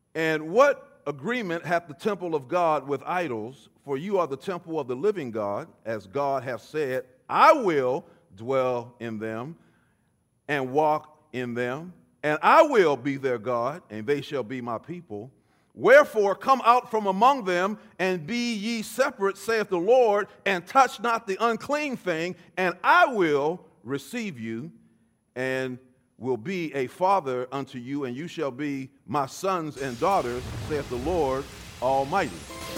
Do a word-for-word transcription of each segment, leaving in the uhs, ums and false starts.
And what agreement hath the temple of God with idols? For you are the temple of the living God, as God hath said, I will dwell in them and walk in them, and I will be their God, and they shall be my people. Wherefore come out from among them, and be ye separate, saith the Lord, and touch not the unclean thing, and I will receive you, and will be a father unto you, and you shall be my sons and daughters, saith the Lord Almighty.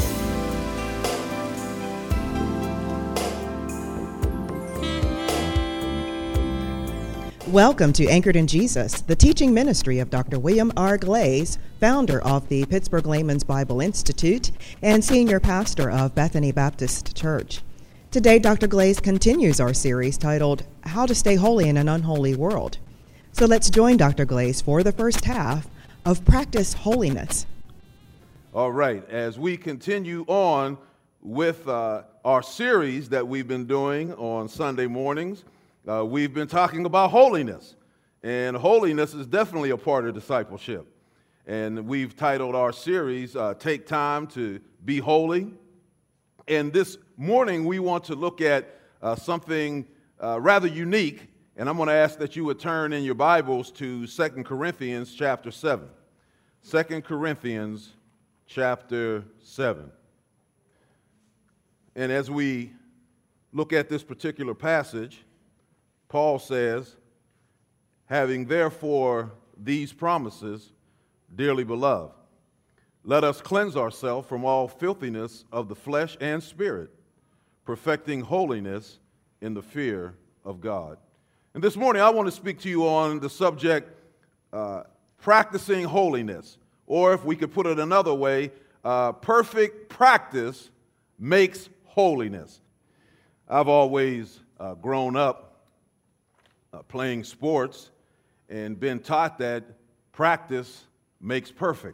Welcome to Anchored in Jesus, the teaching ministry of Doctor William R. Glaze, founder of the Pittsburgh Layman's Bible Institute and senior pastor of Bethany Baptist Church. Today, Doctor Glaze continues our series titled, How to Stay Holy in an Unholy World. So let's join Doctor Glaze for the first half of Practice Holiness. All right, as we continue on with uh, our series that we've been doing on Sunday mornings, Uh, we've been talking about holiness, and holiness is definitely a part of discipleship. And we've titled our series, uh, Take Time to Be Holy. And this morning we want to look at uh, something uh, rather unique, and I'm going to ask that you would turn in your Bibles to Second Corinthians chapter seven. Second Corinthians chapter seven. And as we look at this particular passage, Paul says, having therefore these promises, dearly beloved, let us cleanse ourselves from all filthiness of the flesh and spirit, perfecting holiness in the fear of God. And this morning I want to speak to you on the subject, uh, practicing holiness, or if we could put it another way, uh, perfect practice makes holiness. I've always uh, grown up Uh, playing sports and been taught that practice makes perfect.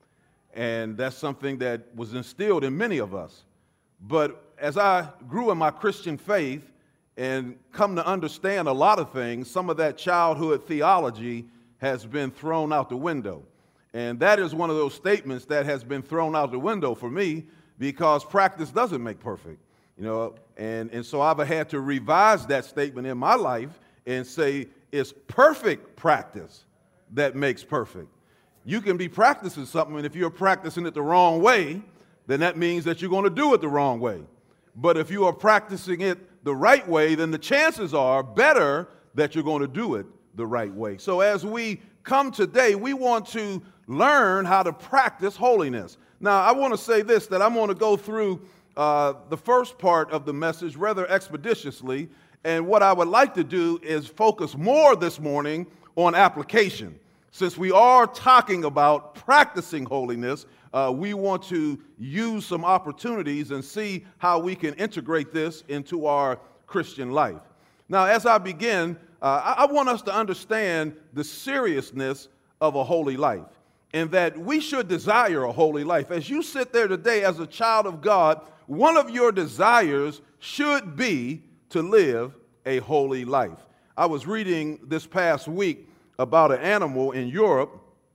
And that's something that was instilled in many of us. But as I grew in my Christian faith and come to understand a lot of things, some of that childhood theology has been thrown out the window. And that is one of those statements that has been thrown out the window for me, because practice doesn't make perfect. You know, and, and so I've had to revise that statement in my life and say it's perfect practice that makes perfect. You can be practicing something, and if you're practicing it the wrong way, then that means that you're going to do it the wrong way. But if you are practicing it the right way, then the chances are better that you're going to do it the right way. So as we come today, we want to learn how to practice holiness. Now, I want to say this, that I'm going to go through uh, the first part of the message rather expeditiously. And what I would like to do is focus more this morning on application. Since we are talking about practicing holiness, uh, we want to use some opportunities and see how we can integrate this into our Christian life. Now, as I begin, uh, I, I want us to understand the seriousness of a holy life, and that we should desire a holy life. As you sit there today as a child of God, one of your desires should be to live a holy life. I was reading this past week about an animal in Europe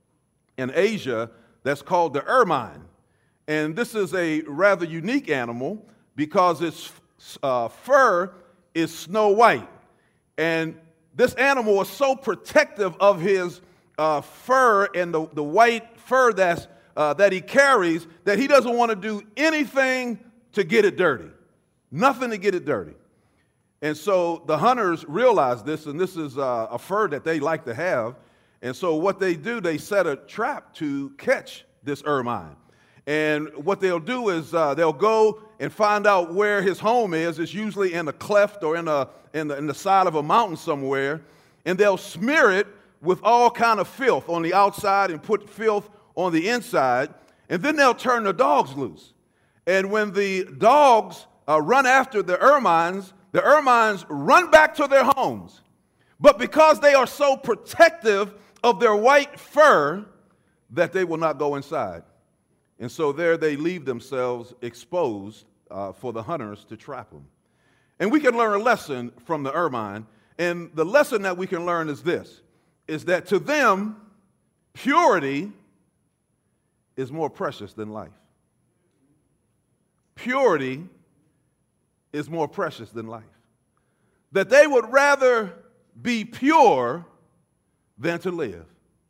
and Asia that's called the ermine. And this is a rather unique animal because its uh, fur is snow white. And this animal is so protective of his uh, fur and the, the white fur that's, uh, that he carries that he doesn't want to do anything to get it dirty. Nothing to get it dirty. And so the hunters realize this, and this is uh, a fur that they like to have. And so what they do, they set a trap to catch this ermine. And what they'll do is uh, they'll go and find out where his home is. It's usually in a cleft or in, a, in, the, in the side of a mountain somewhere. And they'll smear it with all kind of filth on the outside and put filth on the inside. And then they'll turn the dogs loose. And when the dogs uh, run after the ermines, the ermines run back to their homes. But because they are so protective of their white fur, that they will not go inside. And so there they leave themselves exposed uh, for the hunters to trap them. And we can learn a lesson from the ermine. And the lesson that we can learn is this, is that to them, purity is more precious than life. Purity is more precious than life. That they would rather be pure than to live.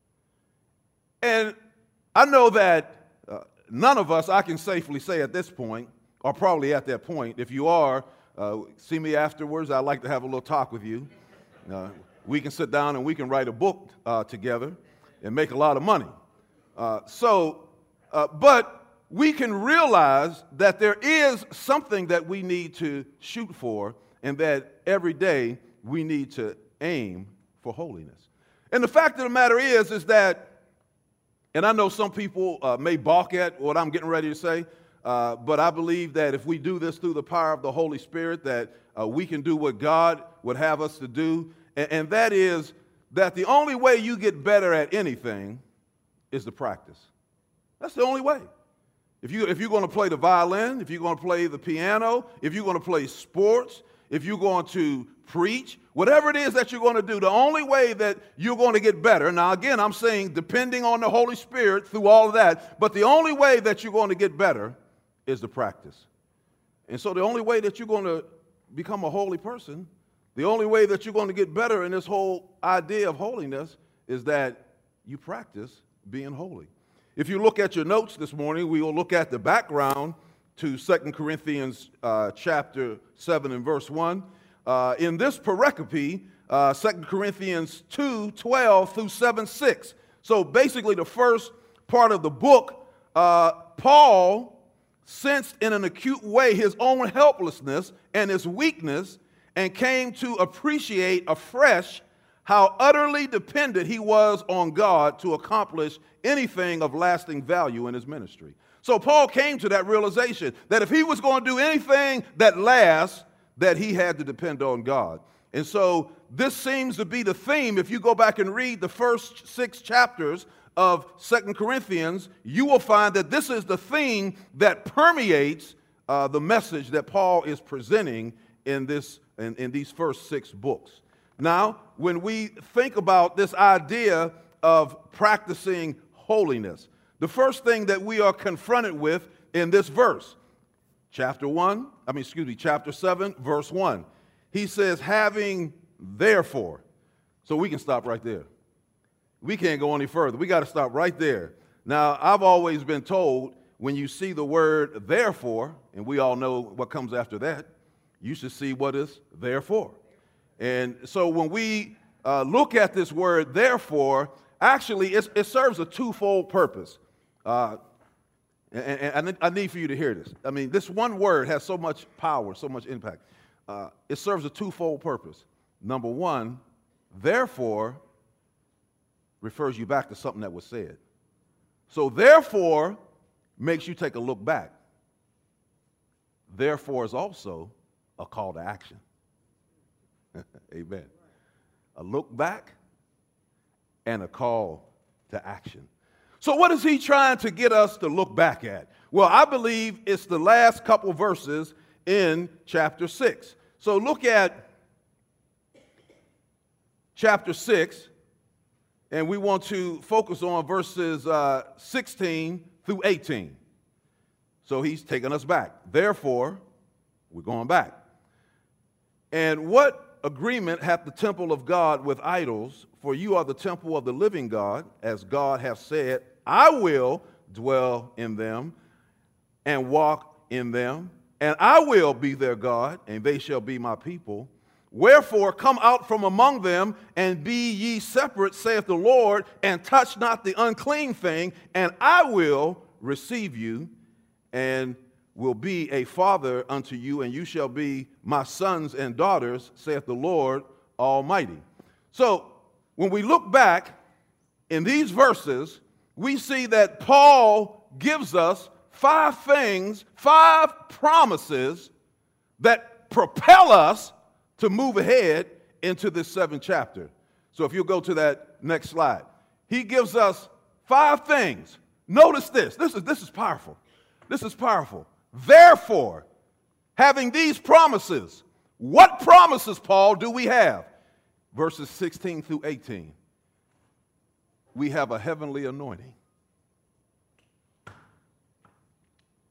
And I know that uh, none of us, I can safely say at this point, are probably at that point. If you are, uh, see me afterwards. I'd like to have a little talk with you. Uh, we can sit down and we can write a book uh, together and make a lot of money. Uh, so, uh, but we can realize that there is something that we need to shoot for, and that every day we need to aim for holiness. And the fact of the matter is, is that, and I know some people uh, may balk at what I'm getting ready to say, uh, but I believe that if we do this through the power of the Holy Spirit, that uh, we can do what God would have us to do, and, and that is that the only way you get better at anything is to practice. That's the only way. If, you, if you're going to play the violin, if you're going to play the piano, if you're going to play sports, if you're going to preach, whatever it is that you're going to do, the only way that you're going to get better, now again, I'm saying depending on the Holy Spirit through all of that, but the only way that you're going to get better is to practice. And so the only way that you're going to become a holy person, the only way that you're going to get better in this whole idea of holiness is that you practice being holy. If you look at your notes this morning, we will look at the background to Second Corinthians uh, chapter seven and verse one. Uh, in this pericope, uh, Second Corinthians two, twelve through seven, six. So basically the first part of the book, uh, Paul sensed in an acute way his own helplessness and his weakness and came to appreciate afresh how utterly dependent he was on God to accomplish anything of lasting value in his ministry. So Paul came to that realization that if he was going to do anything that lasts, that he had to depend on God. And so this seems to be the theme. If you go back and read the first six chapters of Second Corinthians, you will find that this is the theme that permeates uh, the message that Paul is presenting in, this, in, in these first six books. Now, when we think about this idea of practicing holiness, the first thing that we are confronted with in this verse, chapter one, I mean, excuse me, chapter seven, verse one, he says, having therefore. So we can stop right there. We can't go any further. We got to stop right there. Now, I've always been told when you see the word therefore, and we all know what comes after that, you should see what is therefore. And so when we uh, look at this word therefore, actually it's, it serves a twofold purpose. Uh, and, and I need for you to hear this. I mean, this one word has so much power, so much impact. Uh, it serves a twofold purpose. Number one, therefore refers you back to something that was said. So therefore makes you take a look back. Therefore is also a call to action. Amen. A look back and a call to action. So what is he trying to get us to look back at? Well, I believe it's the last couple verses in chapter six. So look at chapter six, and we want to focus on verses uh, sixteen through eighteen. So he's taking us back. Therefore, we're going back. And what agreement hath the temple of God with idols? For you are the temple of the living God, as God hath said, I will dwell in them and walk in them, and I will be their God, and they shall be my people. Wherefore, come out from among them, and be ye separate, saith the Lord, and touch not the unclean thing, and I will receive you, and will be a father unto you, and you shall be my sons and daughters, saith the Lord Almighty. So, when we look back in these verses, we see that Paul gives us five things, five promises that propel us to move ahead into this seventh chapter. So if you'll go to that next slide. He gives us five things. Notice this. This is, this is powerful. This is powerful. Therefore, having these promises, what promises, Paul, do we have? Verses sixteen through eighteen. We have a heavenly anointing.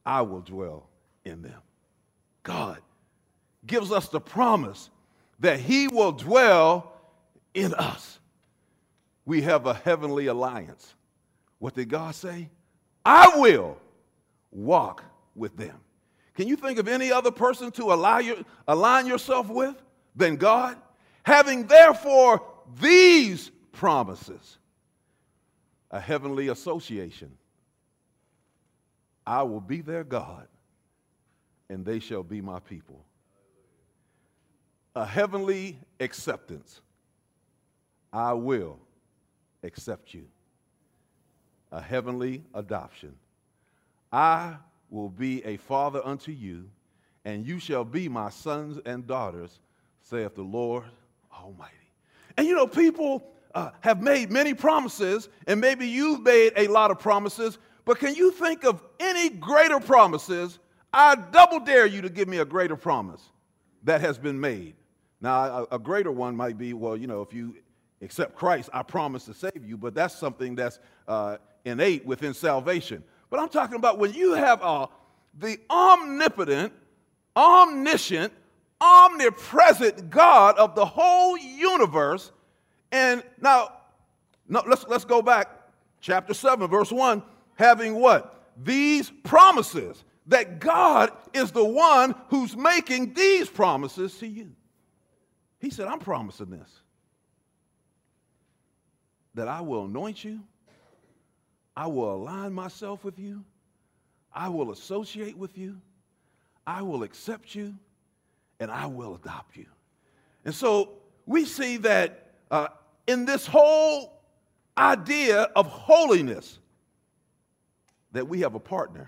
I will dwell in them. God gives us the promise that he will dwell in us. We have a heavenly alliance. What did God say? I will walk with them. Can you think of any other person to align, your, align yourself with than God? Having therefore these promises, a heavenly association. I will be their God, and they shall be my people. A heavenly acceptance. I will accept you. A heavenly adoption. I will be a father unto you, and you shall be my sons and daughters, saith the Lord Almighty. And you know, people uh, have made many promises, and maybe you've made a lot of promises, but can you think of any greater promises? I double dare you to give me a greater promise that has been made. Now, a, a greater one might be, well, you know, if you accept Christ, I promise to save you, but that's something that's uh, innate within salvation. But I'm talking about when you have uh, the omnipotent, omniscient, omnipresent God of the whole universe. And now, no, let's, let's go back. Chapter seven, verse one, having what? These promises, that God is the one who's making these promises to you. He said, I'm promising this, that I will anoint you, I will align myself with you, I will associate with you, I will accept you, and I will adopt you. And so we see that uh, in this whole idea of holiness, that we have a partner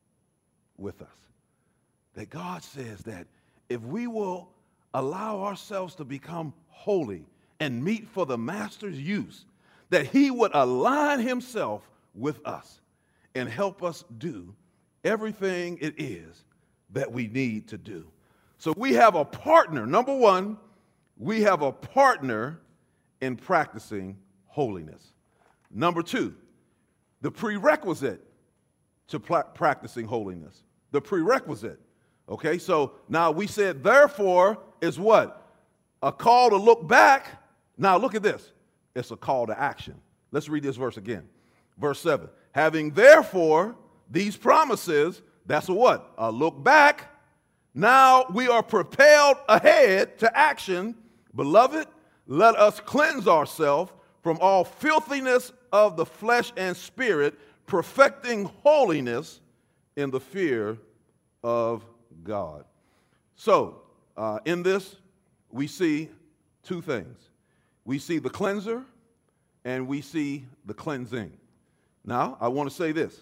with us. That God says that if we will allow ourselves to become holy and meet for the master's use, that he would align himself with us and help us do everything it is that we need to do. So we have a partner. Number one, we have a partner in practicing holiness. Number two, the prerequisite to pl- practicing holiness. The prerequisite. Okay, so now we said, therefore, is what? A call to look back. Now look at this. It's a call to action. Let's read this verse again. Verse seven. Having therefore these promises, that's a what? A look back. Now we are propelled ahead to action. Beloved, let us cleanse ourselves from all filthiness of the flesh and spirit, perfecting holiness in the fear of God. So, uh, in this, we see two things. We see the cleanser, and we see the cleansing. Now, I want to say this,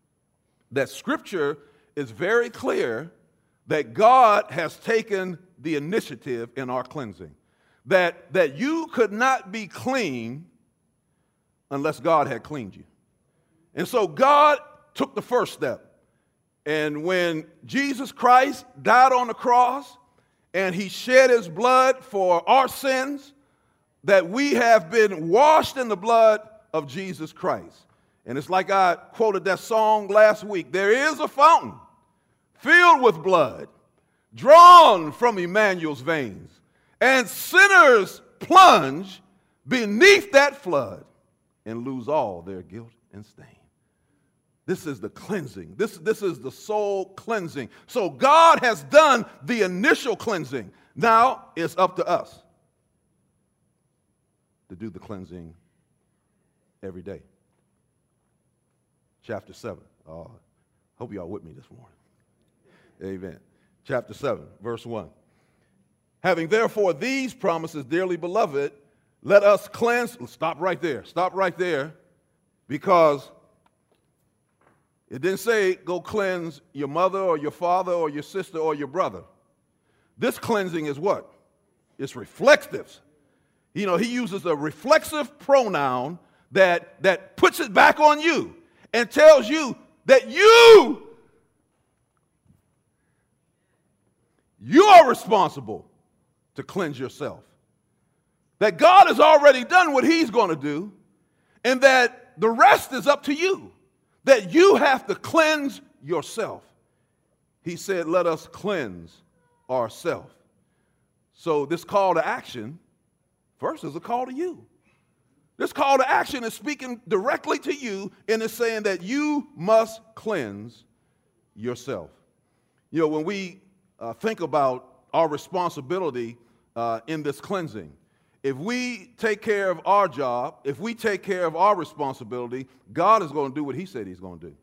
that Scripture is very clear that God has taken the initiative in our cleansing, that, that you could not be clean unless God had cleaned you. And so God took the first step. And when Jesus Christ died on the cross and he shed his blood for our sins, that we have been washed in the blood of Jesus Christ. And it's like I quoted that song last week. There is a fountain filled with blood, drawn from Emmanuel's veins, and sinners plunge beneath that flood and lose all their guilt and stain. This is the cleansing. This, this is the soul cleansing. So God has done the initial cleansing. Now it's up to us to do the cleansing every day. Chapter seven. Oh, hope y'all with me this morning. Amen. Chapter seven, verse one. Having therefore these promises, dearly beloved, let us cleanse. Stop right there. Stop right there. Because it didn't say go cleanse your mother or your father or your sister or your brother. This cleansing is what? It's reflexive. You know, he uses a reflexive pronoun that, that puts it back on you and tells you that you, you are responsible to cleanse yourself. That God has already done what he's going to do, and that the rest is up to you. That you have to cleanse yourself. he said, let us cleanse ourselves. So this call to action, first, is a call to you. This call to action is speaking directly to you, and it's saying that you must cleanse yourself. You know, when we uh, think about our responsibility uh, in this cleansing, if we take care of our job, if we take care of our responsibility, God is going to do what he said he's going to do.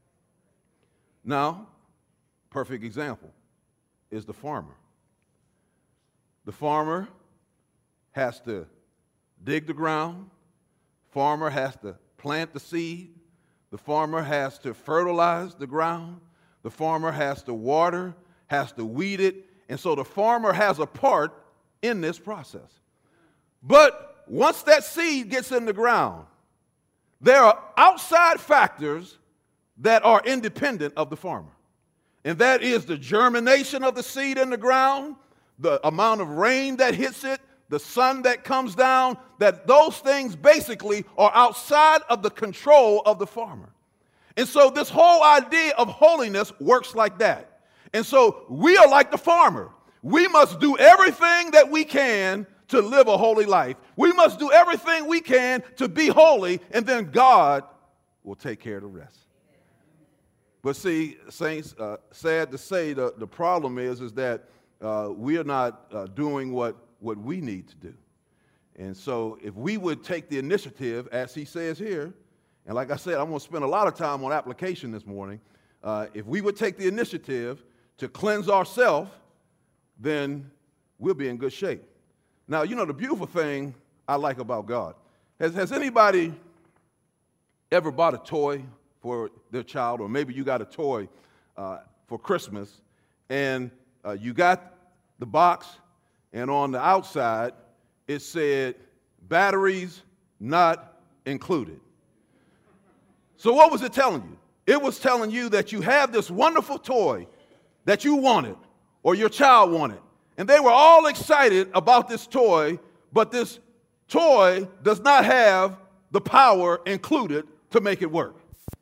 Now, perfect example is the farmer. The farmer has to dig the ground. Farmer has to plant the seed. The farmer has to fertilize the ground. The farmer has to water, has to weed it. And so the farmer has a part in this process. But once that seed gets in the ground, there are outside factors that are independent of the farmer. And that is the germination of the seed in the ground, the amount of rain that hits it, the sun that comes down, that those things basically are outside of the control of the farmer. And so this whole idea of holiness works like that. And so we are like the farmer. We must do everything that we can to live a holy life. We must do everything we can to be holy, and then God will take care of the rest. But see, saints, uh, sad to say, the, the problem is, is that uh, we are not uh, doing what, what we need to do. And so if we would take the initiative, as he says here, and like I said, I'm going to spend a lot of time on application this morning. Uh, if we would take the initiative to cleanse ourselves, then we'll be in good shape. Now, you know, the beautiful thing I like about God, has, has anybody ever bought a toy for their child, or maybe you got a toy uh, for Christmas, and uh, you got the box, and on the outside, it said, batteries not included. So what was it telling you? It was telling you that you have this wonderful toy that you wanted, or your child wanted. And they were all excited about this toy, but this toy does not have the power included to make it work.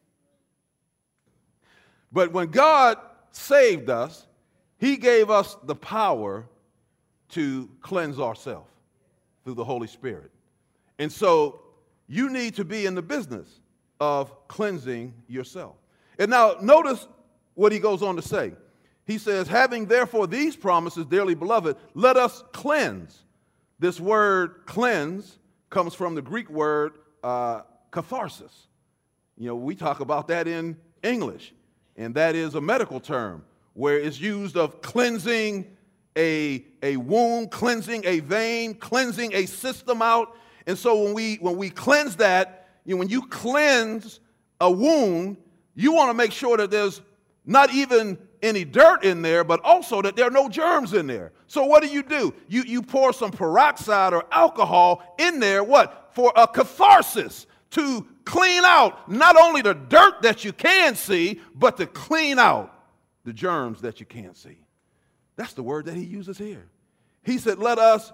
But when God saved us, he gave us the power to cleanse ourselves through the Holy Spirit. And so you need to be in the business of cleansing yourself. And now notice what he goes on to say. He says, having therefore these promises, dearly beloved, let us cleanse. This word cleanse comes from the Greek word uh, catharsis. You know, we talk about that in English, and that is a medical term where it's used of cleansing a, a wound, cleansing a vein, cleansing a system out. And so when we, when we cleanse that, you know, when you cleanse a wound, you want to make sure that there's not even any dirt in there, but also that there are no germs in there. So what do you do? You, you pour some peroxide or alcohol in there, what? For a catharsis, to clean out not only the dirt that you can see, but to clean out the germs that you can't see. That's the word that he uses here. He said, let us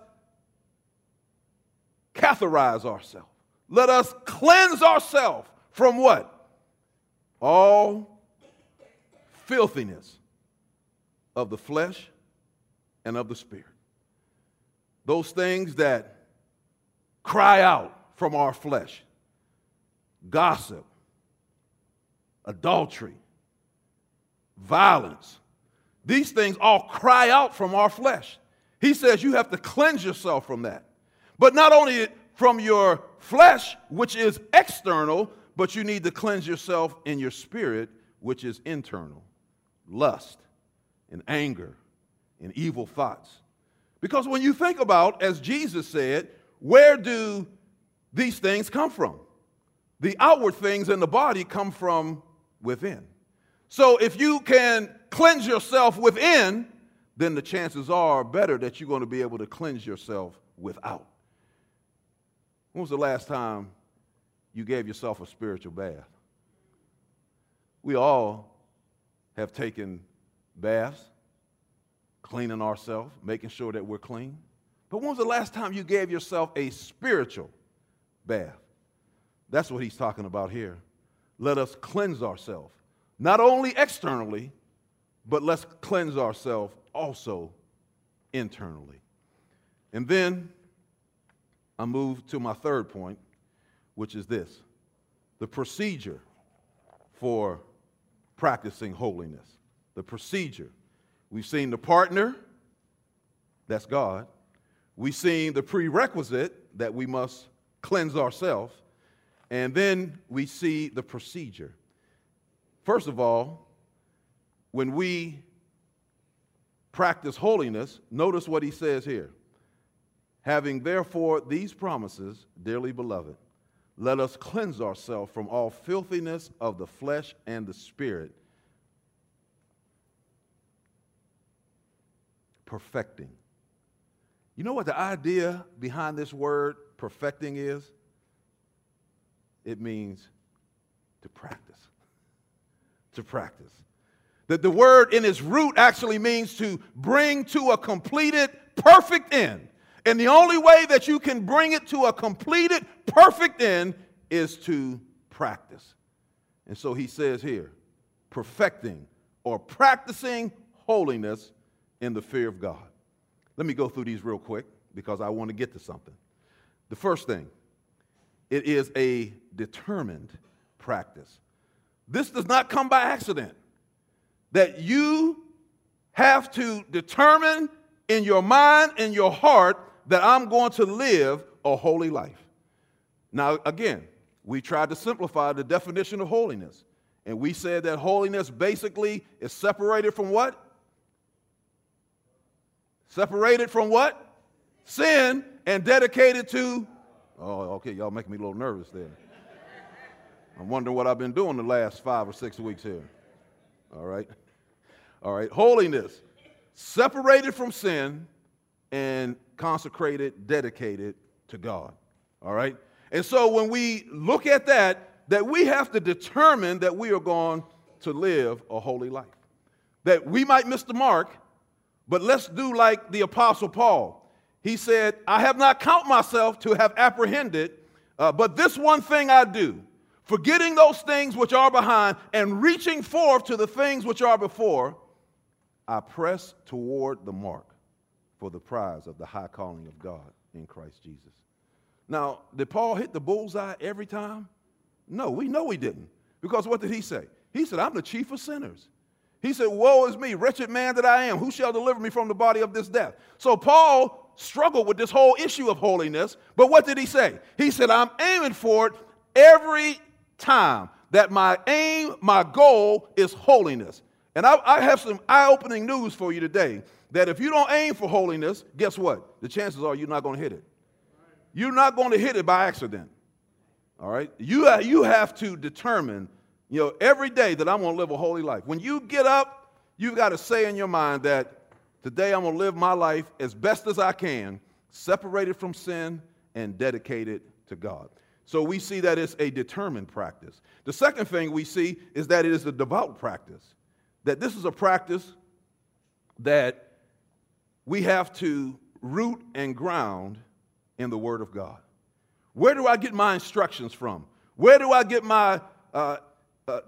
catharize ourselves. Let us cleanse ourselves from what? All filthiness of the flesh and of the spirit. Those things that cry out from our flesh. Gossip, adultery, violence. These things all cry out from our flesh. He says you have to cleanse yourself from that. But not only from your flesh, which is external, but you need to cleanse yourself in your spirit, which is internal. Lust and anger and evil thoughts. Because when you think about, as Jesus said, where do these things come from? The outward things in the body come from within. So if you can cleanse yourself within, then the chances are better that you're going to be able to cleanse yourself without. When was the last time you gave yourself a spiritual bath? We all have taken baths, cleaning ourselves, making sure that we're clean. But when was the last time you gave yourself a spiritual bath? That's what he's talking about here. Let us cleanse ourselves, not only externally, but let's cleanse ourselves also internally. And then I move to my third point, which is this: the procedure for practicing holiness. The procedure. We've seen the partner, that's God. We've seen the prerequisite, that we must cleanse ourselves. And then we see the procedure. First of all, when we practice holiness, notice what he says here. Having therefore these promises, dearly beloved, let us cleanse ourselves from all filthiness of the flesh and the spirit, perfecting. You know what the idea behind this word perfecting is? It means to practice. To practice. That the word in its root actually means to bring to a completed, perfect end. And the only way that you can bring it to a completed, perfect end is to practice. And so he says here, perfecting or practicing holiness in the fear of God. Let me go through these real quick because I want to get to something. The first thing, it is a determined practice. This does not come by accident. That you have to determine in your mind and your heart that I'm going to live a holy life. Now, again, we tried to simplify the definition of holiness. And we said that holiness basically is separated from what? Separated from what? Sin, and dedicated to, oh, okay, y'all making me a little nervous there. I'm wondering what I've been doing the last five or six weeks here. All right. All right. Holiness, separated from sin and consecrated, dedicated to God. All right. And so when we look at that, that we have to determine that we are going to live a holy life. That we might miss the mark, but let's do like the Apostle Paul. He said, I have not counted myself to have apprehended, uh, but this one thing I do, forgetting those things which are behind and reaching forth to the things which are before, I press toward the mark for the prize of the high calling of God in Christ Jesus. Now, did Paul hit the bullseye every time? No, we know he didn't. Because what did he say? He said, I'm the chief of sinners. He said, woe is me, wretched man that I am. Who shall deliver me from the body of this death? So Paul struggled with this whole issue of holiness. But what did he say? He said, I'm aiming for it every time. That my aim, my goal is holiness. And I, I have some eye-opening news for you today. That if you don't aim for holiness, guess what? The chances are you're not going to hit it. You're not going to hit it by accident. All right? You, you have to determine, you know, every day that I'm going to live a holy life. When you get up, you've got to say in your mind that today I'm going to live my life as best as I can, separated from sin and dedicated to God. So we see that it's a determined practice. The second thing we see is that it is a devout practice. That this is a practice that we have to root and ground in the Word of God. Where do I get my instructions from? Where do I get my uh, uh,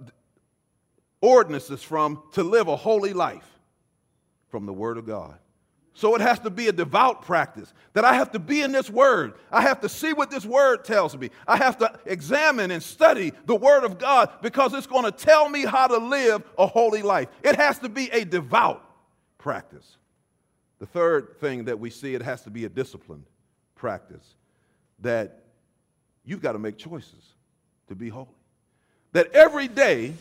ordinances from to live a holy life? From the Word of God. So it has to be a devout practice, that I have to be in this Word. I have to see what this Word tells me. I have to examine and study the Word of God because it's going to tell me how to live a holy life. It has to be a devout practice. The third thing that we see, it has to be a disciplined practice, that you've got to make choices to be holy. That every day,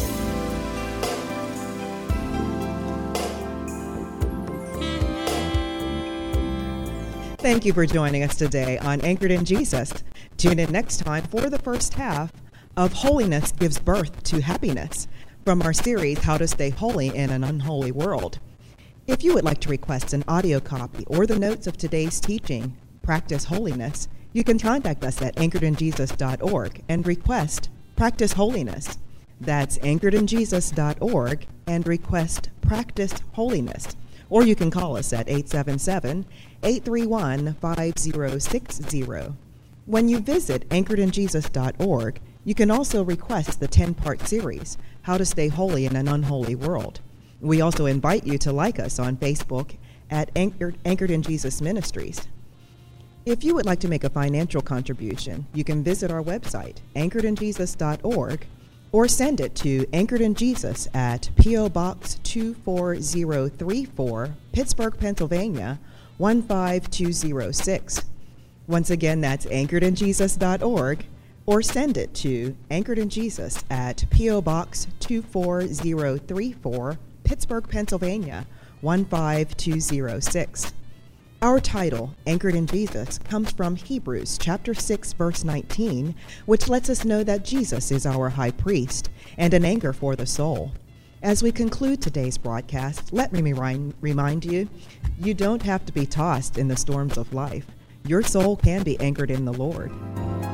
thank you for joining us today on Anchored in Jesus. Tune in next time for the first half of Holiness Gives Birth to Happiness from our series, How to Stay Holy in an Unholy World. If you would like to request an audio copy or the notes of today's teaching, Practice Holiness, you can contact us at anchored in jesus dot org and request Practice Holiness. That's anchored in jesus dot org and request Practice Holiness. Or you can call us at eight seven seven, eight three one, five zero six zero. When you visit anchored in jesus dot org, you can also request the ten-part series, How to Stay Holy in an Unholy World. We also invite you to like us on Facebook at Anchored, Anchored in Jesus Ministries. If you would like to make a financial contribution, you can visit our website, anchored in jesus dot org, or send it to Anchored in Jesus at P O. Box two four zero three four, Pittsburgh, Pennsylvania, one five two zero six. Once again, that's anchored in jesus dot org, or send it to Anchored in Jesus at P O. Box two four zero three four, Pittsburgh, Pennsylvania, one five two zero six. Our title, Anchored in Jesus, comes from Hebrews chapter six, verse nineteen, which lets us know that Jesus is our high priest and an anchor for the soul. As we conclude today's broadcast, let me remind, remind you, you don't have to be tossed in the storms of life. Your soul can be anchored in the Lord.